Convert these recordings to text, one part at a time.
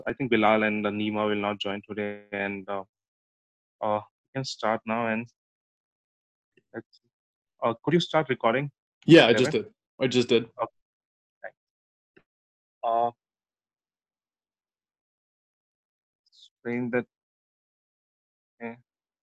I think Bilal and Nima will not join today, and we can start now. And let's. Could you start recording, Yeah, I just Devin? did. I just did. Okay, thanks. Uh, Explain that. eh,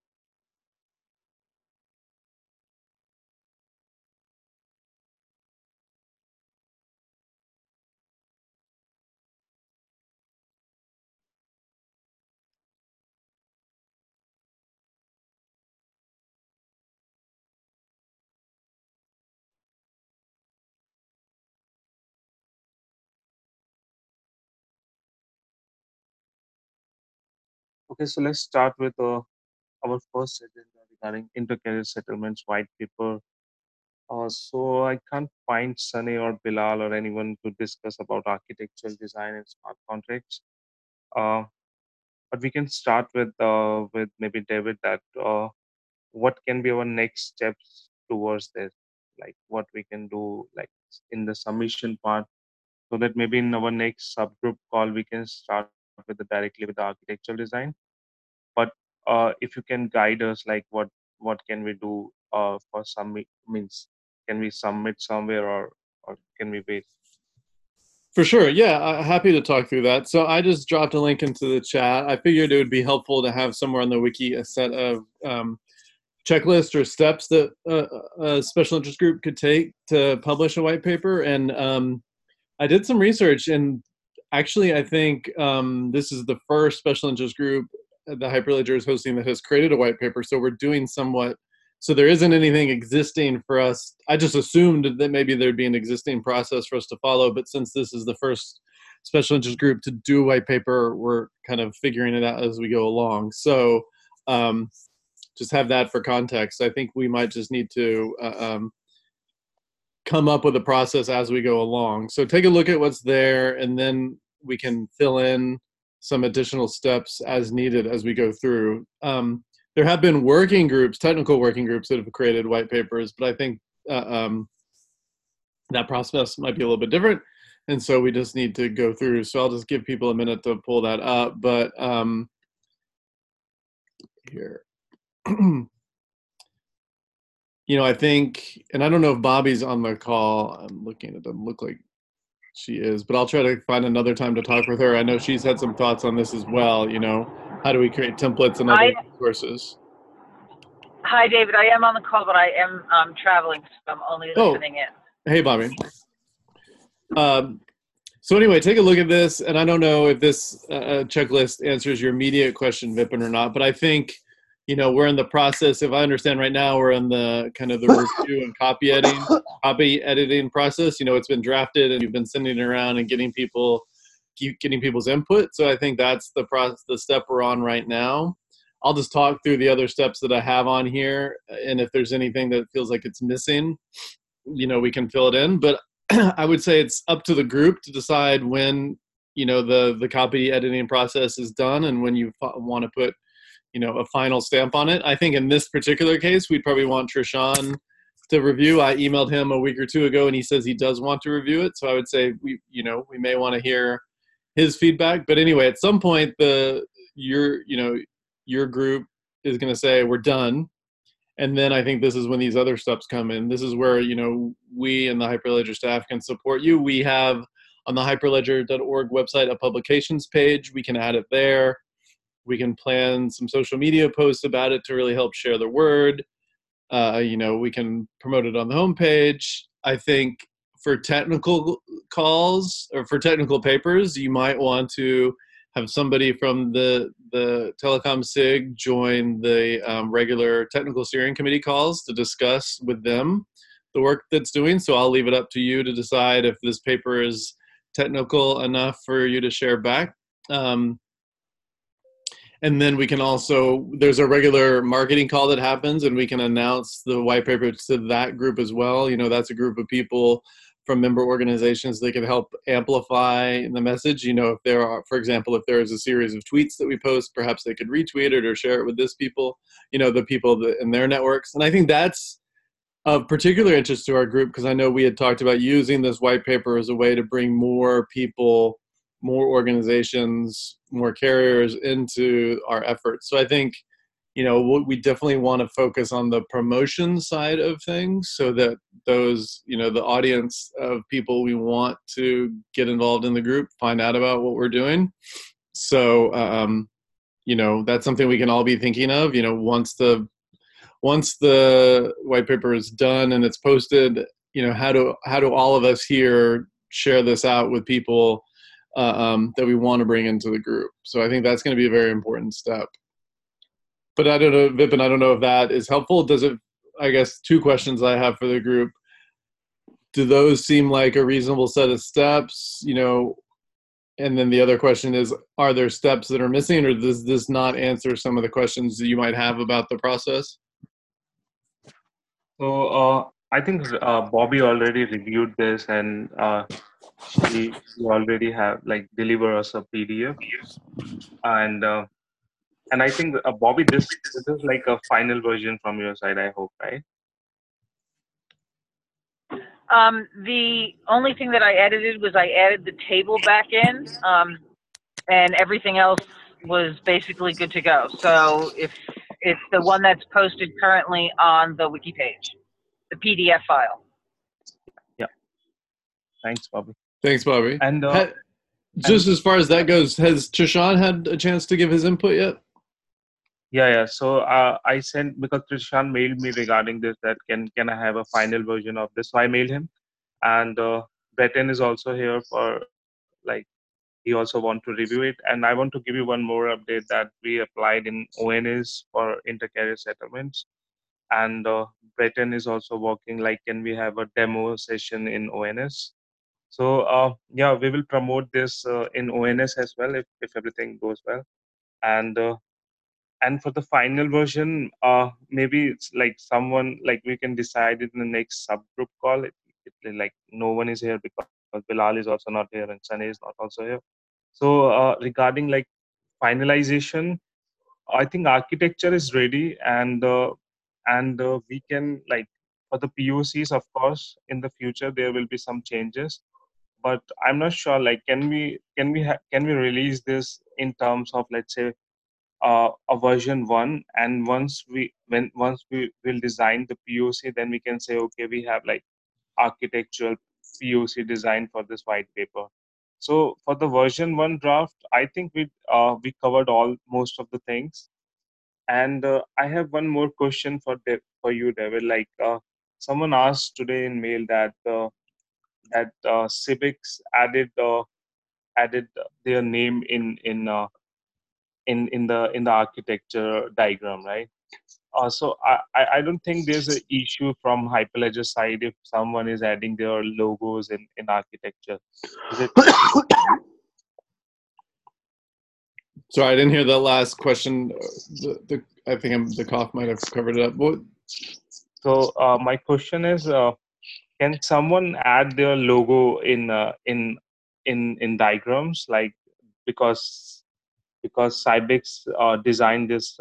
Okay, so let's start with our first agenda regarding intercareer settlements white paper. So I can't find Sunny or Bilal or anyone to discuss about architectural design and smart contracts. Uh, but we can start with maybe David that what can be our next steps towards this, like what we can do like in the submission part, so that maybe in our next subgroup call we can start with directly with the architectural design. But if you can guide us, like what can we do for submit means, can we submit somewhere or can we wait? For sure. Yeah, happy to talk through that. So I just dropped a link into the chat. I figured it would be helpful to have somewhere on the wiki a set of checklists or steps that a special interest group could take to publish a white paper. And I did some research, and actually, I think this is the first special interest group the Hyperledger is hosting that has created a white paper. So we're doing somewhat. So there isn't anything existing for us. I just assumed that maybe there'd be an existing process for us to follow, but since this is the first special interest group to do a white paper, we're kind of figuring it out as we go along. So um, just have that for context. I think we might just need to come up with a process as we go along. So take a look at what's there, and then we can fill in some additional steps as needed as we go through. There have been working groups, technical working groups that have created white papers, but I think that process might be a little bit different. And so we just need to go through. So I'll just give people a minute to pull that up. But here. I think, and I don't know if Bobby's on the call. I'm looking, it doesn't look like she is, but I'll try to find another time to talk with her. I know she's had some thoughts on this as well. How do we create templates and other I resources? Hi, David. I am on the call, but I am traveling, so I'm only listening in. Hey, Bobby. So anyway, take a look at this, and I don't know if this checklist answers your immediate question, Vipin, or not, but I think, we're in the process, if I understand right now, we're in the kind of the review and copy editing process. It's been drafted, and you've been sending it around and getting people's input. So I think that's the process, the step we're on right now. I'll just talk through the other steps that I have on here, and if there's anything that feels like it's missing, we can fill it in. But I would say it's up to the group to decide when, the copy editing process is done and when you want to put, a final stamp on it. I think in this particular case, we'd probably want Trishan to review. I emailed him a week or two ago, and he says he does want to review it. So I would say we may want to hear his feedback. But anyway, at some point, your group is going to say we're done. And then I think this is when these other steps come in. This is where, we and the Hyperledger staff can support you. We have on the hyperledger.org website a publications page. We can add it there. We can plan some social media posts about it to really help share the word. We can promote it on the homepage. I think for technical calls or for technical papers, you might want to have somebody from the telecom SIG join the regular technical steering committee calls to discuss with them the work that's doing. So I'll leave it up to you to decide if this paper is technical enough for you to share back. And then we can also, there's a regular marketing call that happens, and we can announce the white paper to that group as well. That's a group of people from member organizations that can help amplify the message. If there are, for example, if there is a series of tweets that we post, perhaps they could retweet it or share it with the people in their networks. And I think that's of particular interest to our group, because I know we had talked about using this white paper as a way to bring more people more organizations, more carriers into our efforts. So I think, we definitely want to focus on the promotion side of things so that those, the audience of people we want to get involved in the group find out about what we're doing. So, that's something we can all be thinking of, once the white paper is done and it's posted, how do all of us here share this out with people that we want to bring into the group? So I think that's going to be a very important step. But I don't know, Vipin, I don't know if that is helpful. Does it, I guess, two questions I have for the group. Do those seem like a reasonable set of steps, and then the other question is, are there steps that are missing, or does this not answer some of the questions that you might have about the process? So I think Bobby already reviewed this, and she already have like deliver us a PDF, and I think Bobby, this is like a final version from your side, I hope, right? The only thing that I edited was I added the table back in, and everything else was basically good to go. So if it's the one that's posted currently on the wiki page, the PDF file. Yeah. Thanks, Bobby. Thanks, Bobby. And just as far as that goes, has Trishan had a chance to give his input yet? Yeah. So I sent, because Trishan mailed me regarding this, that can I have a final version of this? So I mailed him, and Breton is also here for like, he also want to review it. And I want to give you one more update that we applied in ONS for inter-carrier settlements, and Breton is also working like, can we have a demo session in ONS? So yeah, we will promote this in ONS as well if everything goes well. And for the final version, maybe it's like someone, like we can decide it in the next subgroup call. Like no one is here because Bilal is also not here and Sunny is not also here. So regarding like finalization, I think architecture is ready, and we can like, for the POCs, of course, in the future there will be some changes, but I'm not sure. Like, can we release this in terms of, let's say, a version one, and once we will design the POC, then we can say, okay, we have like architectural POC design for this white paper. So for the version one draft, I think we covered most of the things. And I have one more question for you, David. Like, someone asked today in mail that Civics added their name in the architecture diagram, right? So I don't think there's an issue from Hyperledger side if someone is adding their logos in architecture. Is it? Sorry, I didn't hear the last question. I think the cough might have covered it up. What? So my question is, can someone add their logo in diagrams, like, because Cybex designed this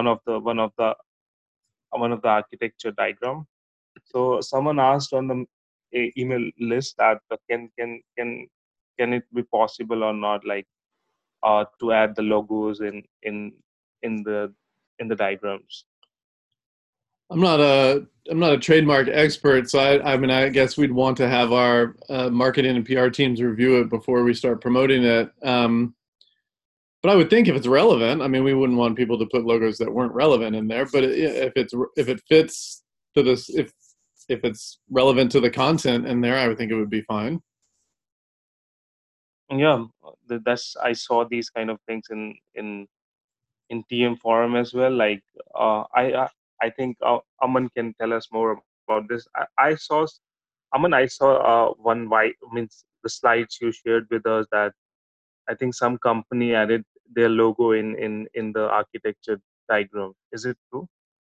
one of the architecture diagram. So someone asked on the email list that can it be possible or not, like to add the logos in the diagrams. I'm not a trademark expert, so I mean, I guess we'd want to have our marketing and PR teams review it before we start promoting it. But I would think if it's relevant, I mean, we wouldn't want people to put logos that weren't relevant in there. But if it fits to this, if it's relevant to the content in there, I would think it would be fine. Yeah, I saw these kind of things in TM forum as well. Like, I think Aman can tell us more about this. I saw, Aman, I saw one white, means the slides you shared with us, that I think some company added their logo in the architecture diagram. Is it true?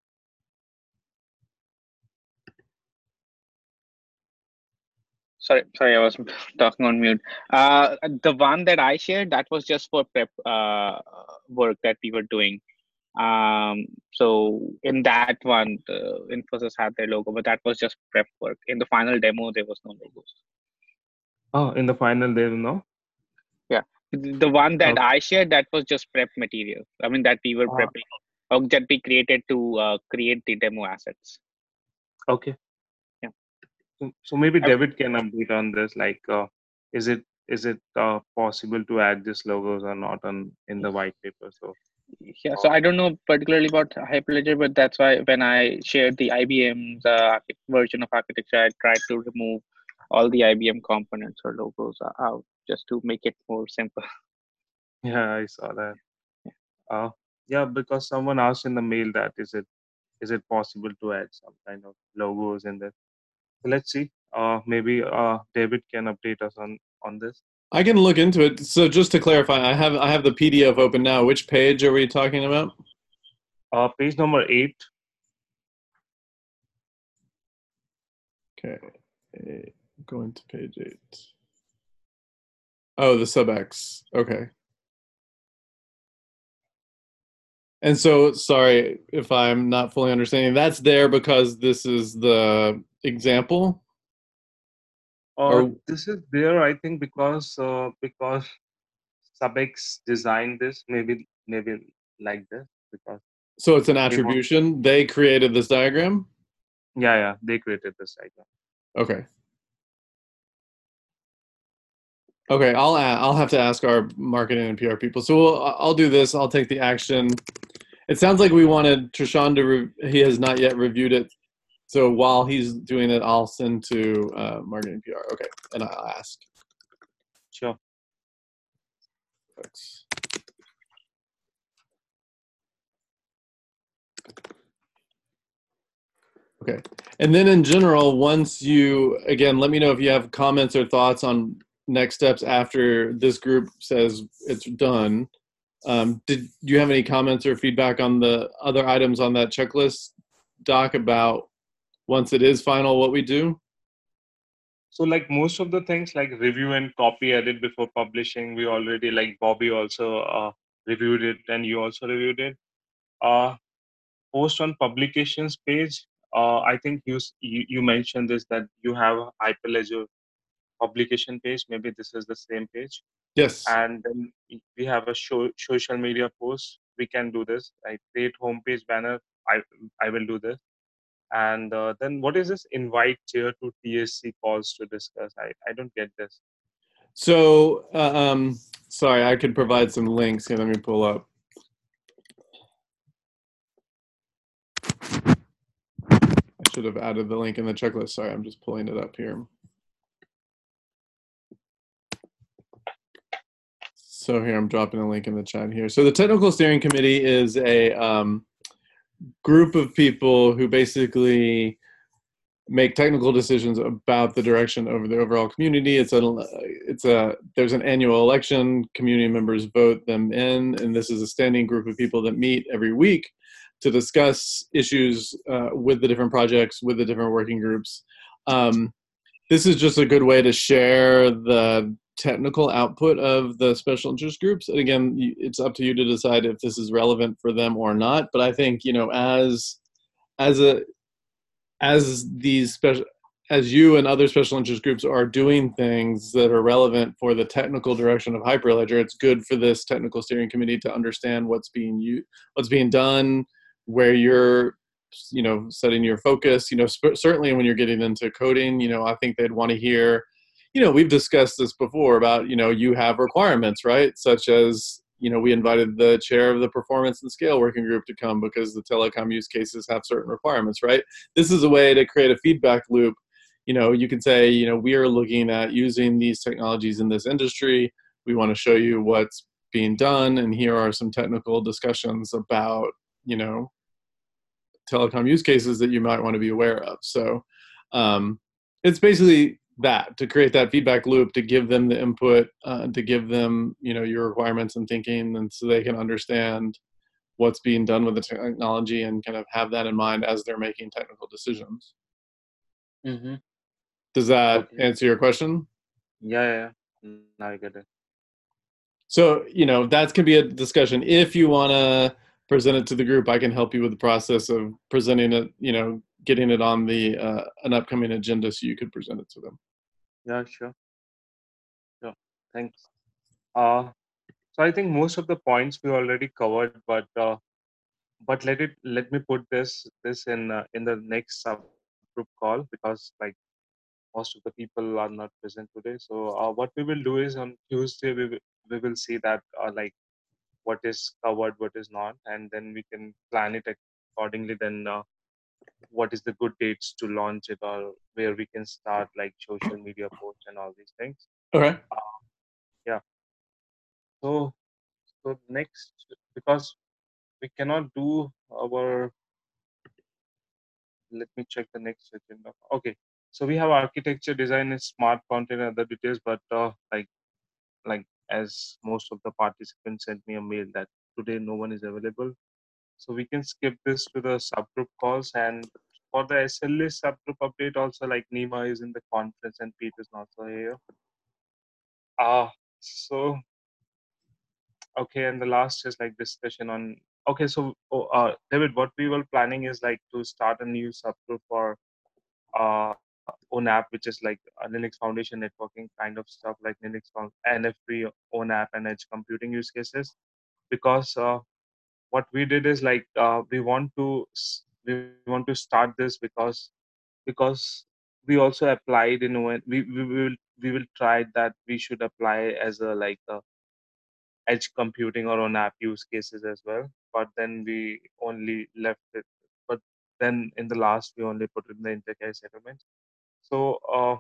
Sorry, I was talking on mute. The one that I shared, that was just for prep work that we were doing. So in that one, Infosys had their logo, but that was just prep work. In the final demo, there was no logos. Oh, in the final, there no. Yeah, The one that Okay. I shared, that was just prep material. I mean, that we were Uh, prepping, or that we created to create the demo assets. okay. Yeah. So maybe I, David can update on this. Like, is it possible to add these logos or not on in the white paper? So, yeah. So uh, I don't know particularly about Hyperledger, but that's why when I shared the IBM's version of architecture, I tried to remove all the IBM components or logos out just to make it more simple. yeah, I saw that. Uh, yeah, because someone asked in the mail that is it possible to add some kind of logos in this? So let's see. Maybe David can update us on this. I can look into it. So just to clarify, I have the PDF open now. Which page are we talking about? Page number 8. Okay, going to page 8. Oh, the sub-X. Okay. And so, sorry if I'm not fully understanding. That's there because this is the example, or This is there, I think, because Subex designed this, maybe like this, because so it's an they want. attribution. They created this diagram. Yeah, they created this icon. Okay. Okay, I'll have to ask our marketing and PR people. So I'll do this. I'll take the action. It sounds like we wanted Trishan to. He has not yet reviewed it. So while he's doing it, I'll send to marketing PR. Okay, and I'll ask. Sure. Thanks. Okay, and then in general, once you again, let me know if you have comments or thoughts on next steps after this group says it's done. Did you have any comments or feedback on the other items on that checklist doc about once it is final, what we do? So like most of the things like review and copy edit before publishing, we already like Bobby also reviewed it and you also reviewed it. Uh, Post on publications page. I think you mentioned this that you have a Hyperledger publication page. Maybe this is the same page. Yes. And then we have a social media post. We can do this. I create homepage banner. I will do this. And then what is this invite chair to TSC calls to discuss? I don't get this. So, sorry, I could provide some links here. Let me pull up. I should have added the link in the checklist. Sorry, I'm just pulling it up here. So here, I'm dropping a link in the chat here. So the Technical Steering Committee is a group of people who basically make technical decisions about the direction of the overall community. There's an annual election, community members vote them in, and this is a standing group of people that meet every week to discuss issues with the different projects, with the different working groups. This is just a good way to share the technical output of the special interest groups. And again, it's up to you to decide if this is relevant for them or not. But I think, as you and other special interest groups are doing things that are relevant for the technical direction of Hyperledger, it's good for this technical steering committee to understand what's being done, where you're setting your focus. Certainly when you're getting into coding, I think they'd want to hear, we've discussed this before about, you have requirements, right? Such as, we invited the chair of the performance and scale working group to come because the telecom use cases have certain requirements, right? This is a way to create a feedback loop. You can say, we are looking at using these technologies in this industry. We want to show you what's being done, and here are some technical discussions about, telecom use cases that you might want to be aware of. So it's basically that, to create that feedback loop, to give them the input, to give them, your requirements and thinking, and so they can understand what's being done with the technology and kind of have that in mind as they're making technical decisions. Mm-hmm. Does that answer your question? Yeah. Now I get it. So, that can be a discussion. If you want to present it to the group, I can help you with the process of presenting it, getting it on the an upcoming agenda so you could present it to them. Yeah, sure. Thanks. So I think most of the points we already covered, but let me put this in the next subgroup call, because like most of the people are not present today. So what we will do is on Tuesday we will see that what is covered, what is not, and then we can plan it accordingly. Then what is the good dates to launch it, or where we can start like social media posts and all these things. Okay. Yeah. So next, because we cannot do our, let me check the next agenda. Okay. So we have architecture, design, and smart content and other details, but like as most of the participants sent me a mail that today no one is available, so we can skip this to the subgroup calls. And for the SLA subgroup update also, like Nima is in the conference and Pete is not so here. So okay, and the last is like discussion on, okay, so David, what we were planning is like to start a new subgroup for own app, which is like a Linux Foundation networking kind of stuff, like NF3 own app and edge computing use cases. Because what we did is like we want to start this because we also applied in when we will try that we should apply as a like a edge computing or on app use cases as well. But then we only left it. But then in the last, we only put it in the intercarrier settlements. So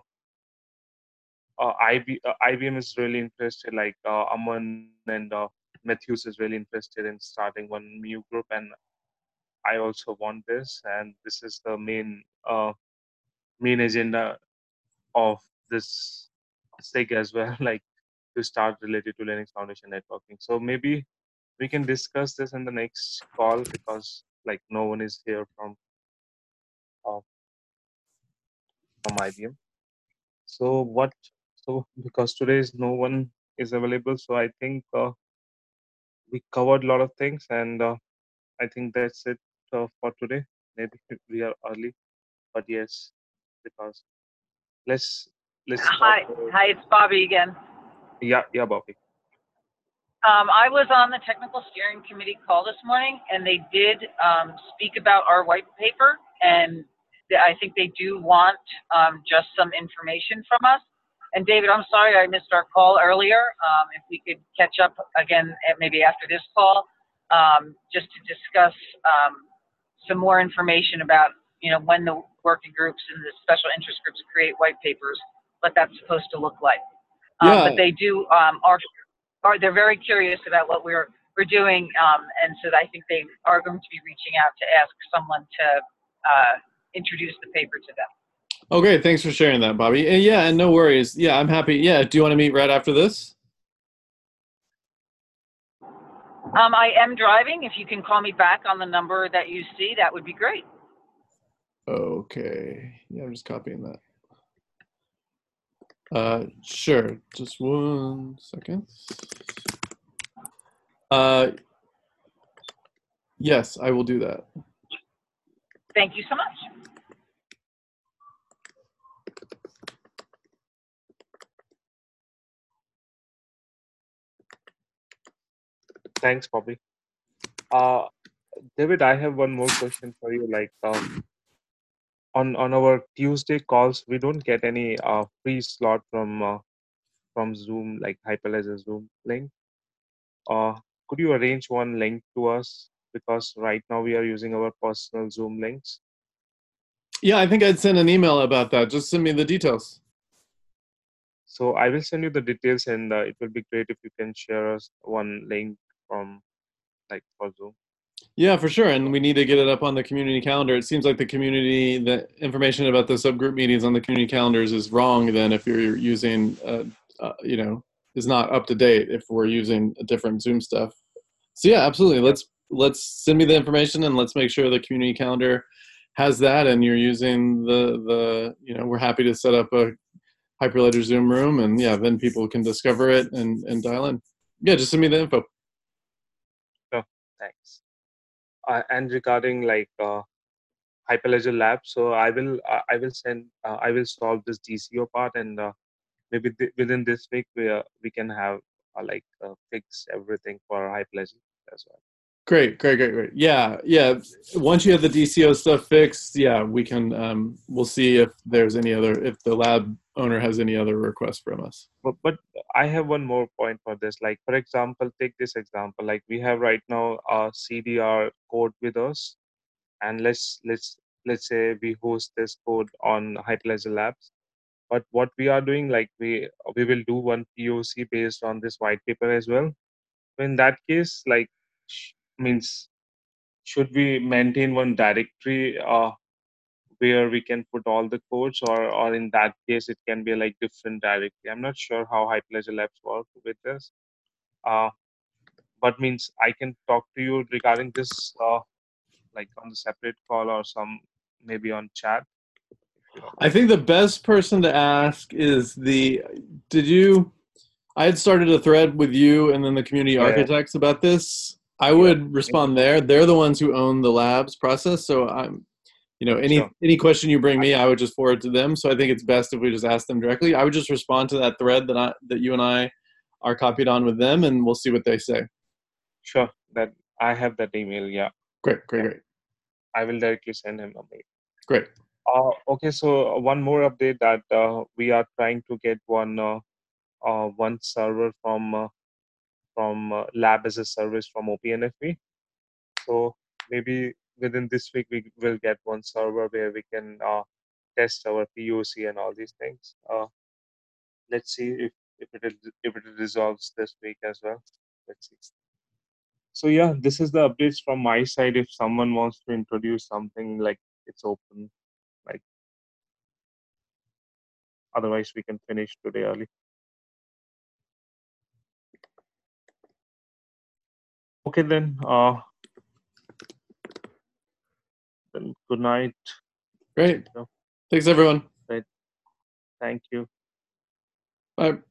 IBM is really interested, like Aman and Matthews is really interested in starting one new group, and I also want this, and this is the main agenda of this SIG as well, like to start related to Linux Foundation networking. So maybe we can discuss this in the next call, because like no one is here uh, from IBM. So what? So because today is no one is available, so I think we covered a lot of things, and I think that's it for today. Maybe we are early, but yes, because let's let's talk Hi, about, hi, it's Bobby again. yeah, Bobby. I was on the technical steering committee call this morning, and they did speak about our white paper, and I think they do want just some information from us. And David, I'm sorry I missed our call earlier. If we could catch up again, maybe after this call, just to discuss some more information about, when the working groups and the special interest groups create white papers, what that's supposed to look like. But Yeah. they do are they're very curious about what we're doing, and so I think they are going to be reaching out to ask someone to introduce the paper to them. Oh, great. Thanks for sharing that, Bobby. And yeah, and no worries. Yeah, I'm happy. Yeah. Do you want to meet right after this? I am driving. If you can call me back on the number that you see, that would be great. Okay. Yeah, I'm just copying that. Sure. Just 1 second. Yes, I will do that. Thank you so much. Thanks, Bobby. Uh, David, I have one more question for you. Like on our Tuesday calls, we don't get any free slot from Zoom, like Hyperledger Zoom link. Uh, could you arrange one link to us? Because right now we are using our personal Zoom links. Yeah, I think I'd send an email about that. Just send me the details. So I will send you the details, and it will be great if you can share us one link from like for Zoom. Yeah, for sure. And we need to get it up on the community calendar. It seems like the information about the subgroup meetings on the community calendars is wrong then if you're using, is not up to date if we're using a different Zoom stuff. So yeah, absolutely. Yeah. Let's send me the information and let's make sure the community calendar has that and you're using we're happy to set up a Hyperledger Zoom room and yeah, then people can discover it and dial in. Yeah, just send me the info. No, thanks. And regarding like Hyperledger Lab, so I will solve this DCO part, and maybe within this week we can have fix everything for Hyperledger as well. Great. Yeah. Once you have the DCO stuff fixed, yeah, we can. We'll see if there's any other, if the lab owner has any other requests from us. But I have one more point for this. Like for example, take this example. Like we have right now a CDR code with us, and let's say we host this code on Hyperledger Labs. But what we are doing, like we will do one POC based on this white paper as well. In that case, like means should we maintain one directory where we can put all the codes, or in that case it can be like different directory? I'm not sure how Hyperledger Labs work with this. But means I can talk to you regarding this like on the separate call or some maybe on chat. I think the best person to ask is I had started a thread with you and then the community architects about this. I would respond there. They're the ones who own the labs process. So any question you bring me, I would just forward to them. So I think it's best if we just ask them directly. I would just respond to that thread that you and I are copied on with them, and we'll see what they say. Sure, that I have that email. Yeah. Great. I will directly send him a mail. Great. Okay, so one more update that we are trying to get one server from Lab as a Service from OPNFV. So maybe within this week we will get one server where we can test our POC and all these things. Let's see if it resolves this week as well. Let's see. So yeah, this is the updates from my side. If someone wants to introduce something, like it's open. Like otherwise we can finish today early. Okay then. Then good night. Great. Thanks everyone. Right. Thank you. Bye.